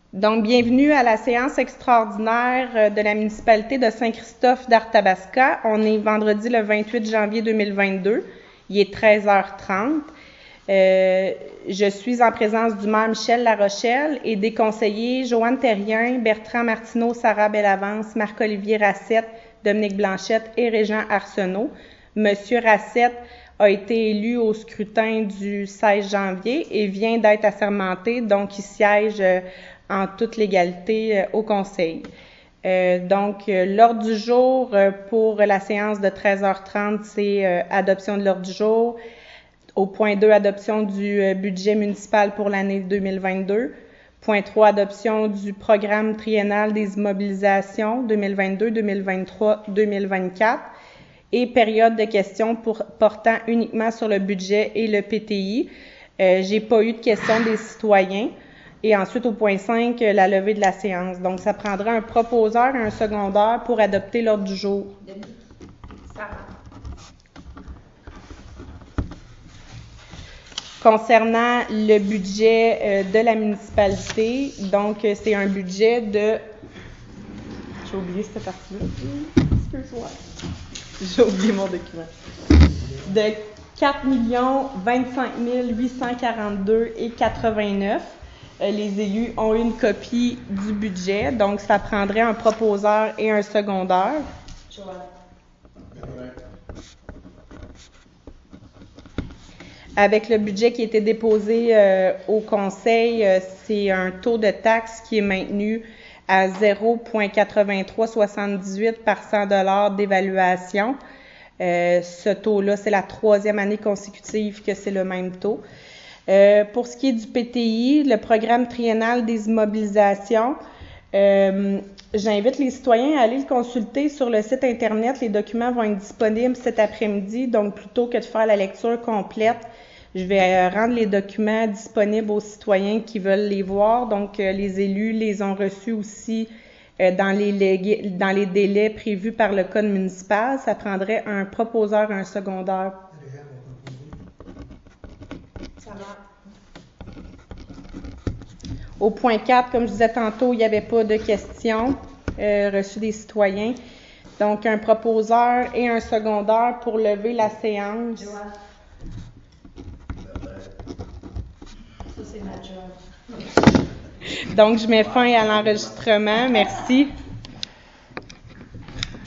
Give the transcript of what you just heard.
Donc, bienvenue à la séance extraordinaire de la municipalité de Saint-Christophe d'Arthabasca. On est vendredi le 28 janvier 2022. Il est 13h30. Je suis en présence du maire Michel Larochelle et des conseillers Joanne Terrien, Bertrand Martineau, Sarah Bellavance, Marc-Olivier Rassette, Dominique Blanchette et Régent Arsenault. Monsieur Rassette a été élu au scrutin du 16 janvier et vient d'être assermenté, donc il siège en toute légalité au conseil. L'ordre du jour pour la séance de 13h30, c'est adoption de l'ordre du jour. Au point 2, adoption du budget municipal pour l'année 2022. Point 3, adoption du programme triennal des immobilisations 2022, 2023, 2024. Et période de questions portant uniquement sur le budget et le PTI. J'ai pas eu de questions des citoyens. Et ensuite, au point 5, la levée de la séance. Donc, ça prendra un proposeur et un secondaire pour adopter l'ordre du jour. Concernant le budget de la municipalité, donc c'est un budget de... J'ai oublié cette partie-là. Excuse-moi. J'ai oublié mon document. De 4 25 842,89 $. Les élus ont une copie du budget, donc ça prendrait un proposeur et un secondaire. Avec le budget qui a été déposé au conseil, c'est un taux de taxe qui est maintenu à 0,8378 par 100 $ d'évaluation. Ce taux-là, c'est la 3e année consécutive que c'est le même taux. Pour ce qui est du PTI, le programme triennal des immobilisations, j'invite les citoyens à aller le consulter sur le site Internet. Les documents vont être disponibles cet après-midi, donc plutôt que de faire la lecture complète, je vais rendre les documents disponibles aux citoyens qui veulent les voir. Donc, les élus les ont reçus aussi dans les délais prévus par le code municipal. Ça prendrait un proposeur et un secondaire. Au point 4, comme je disais tantôt, il n'y avait pas de questions reçues des citoyens. Donc, un proposeur et un secondaire pour lever la séance. Ça, c'est ma job. Donc, je mets fin à l'enregistrement. Merci.